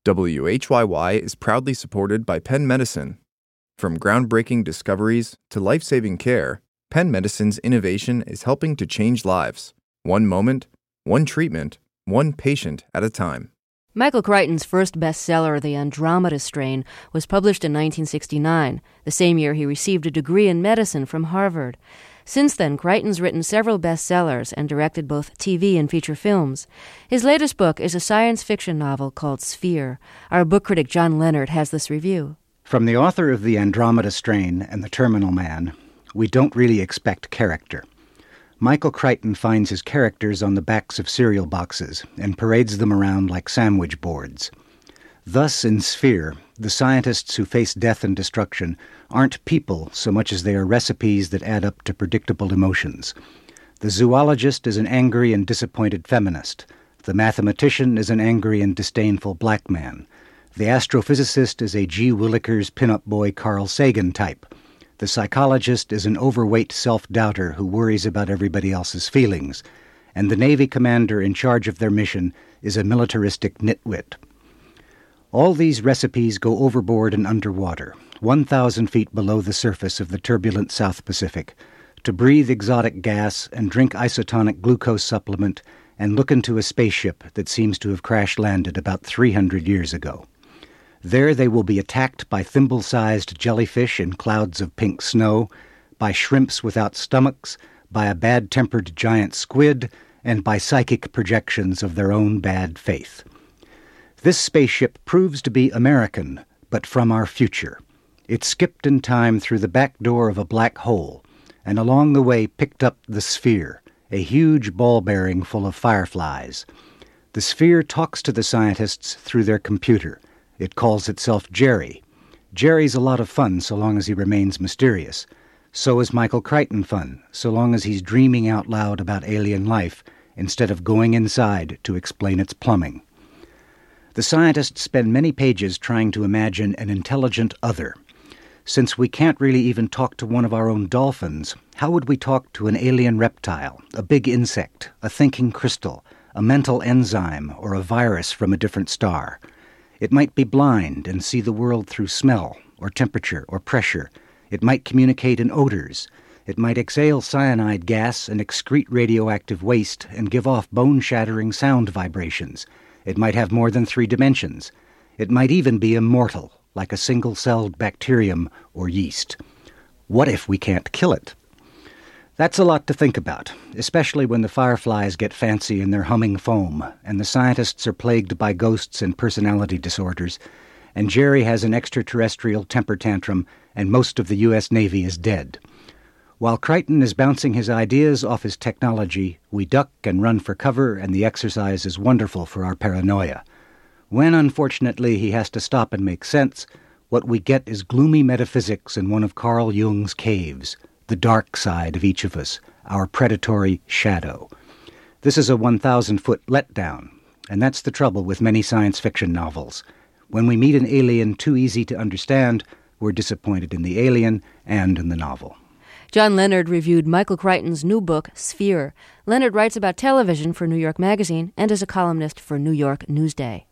WHYY is proudly supported by Penn Medicine. From groundbreaking discoveries to life-saving care, Penn Medicine's innovation is helping to change lives. One moment, one treatment, one patient at a time. Michael Crichton's first bestseller, The Andromeda Strain, was published in 1969, the same year he received a degree in medicine from Harvard. Since then, Crichton's written several bestsellers and directed both TV and feature films. His latest book is a science fiction novel called Sphere. Our book critic John Leonard has this review. From the author of The Andromeda Strain and The Terminal Man, we don't really expect character. Michael Crichton finds his characters on the backs of cereal boxes and parades them around like sandwich boards. Thus, in Sphere, the scientists who face death and destruction aren't people so much as they are recipes that add up to predictable emotions. The zoologist is an angry and disappointed feminist. The mathematician is an angry and disdainful black man. The astrophysicist is a G. Willikers pinup boy Carl Sagan type. The psychologist is an overweight self-doubter who worries about everybody else's feelings. And the Navy commander in charge of their mission is a militaristic nitwit. All these recipes go overboard and underwater, 1,000 feet below the surface of the turbulent South Pacific, to breathe exotic gas and drink isotonic glucose supplement and look into a spaceship that seems to have crash-landed about 300 years ago. There they will be attacked by thimble-sized jellyfish in clouds of pink snow, by shrimps without stomachs, by a bad-tempered giant squid, and by psychic projections of their own bad faith. This spaceship proves to be American, but from our future. It skipped in time through the back door of a black hole, and along the way picked up the Sphere, a huge ball bearing full of fireflies. The Sphere talks to the scientists through their computer. It calls itself Jerry. Jerry's a lot of fun so long as he remains mysterious. So is Michael Crichton fun, so long as he's dreaming out loud about alien life instead of going inside to explain its plumbing. The scientists spend many pages trying to imagine an intelligent other. Since we can't really even talk to one of our own dolphins, how would we talk to an alien reptile, a big insect, a thinking crystal, a mental enzyme, or a virus from a different star? It might be blind and see the world through smell, or temperature, or pressure. It might communicate in odors. It might exhale cyanide gas and excrete radioactive waste and give off bone-shattering sound vibrations. It might have more than 3 dimensions. It might even be immortal, like a single-celled bacterium or yeast. What if we can't kill it? That's a lot to think about, especially when the fireflies get fancy in their humming foam, and the scientists are plagued by ghosts and personality disorders, and Jerry has an extraterrestrial temper tantrum, and most of the U.S. Navy is dead. While Crichton is bouncing his ideas off his technology, we duck and run for cover, and the exercise is wonderful for our paranoia. When, unfortunately, he has to stop and make sense, what we get is gloomy metaphysics in one of Carl Jung's caves, the dark side of each of us, our predatory shadow. This is a 1,000-foot letdown, and that's the trouble with many science fiction novels. When we meet an alien too easy to understand, we're disappointed in the alien and in the novel. John Leonard reviewed Michael Crichton's new book, Sphere. Leonard writes about television for New York Magazine and is a columnist for New York Newsday.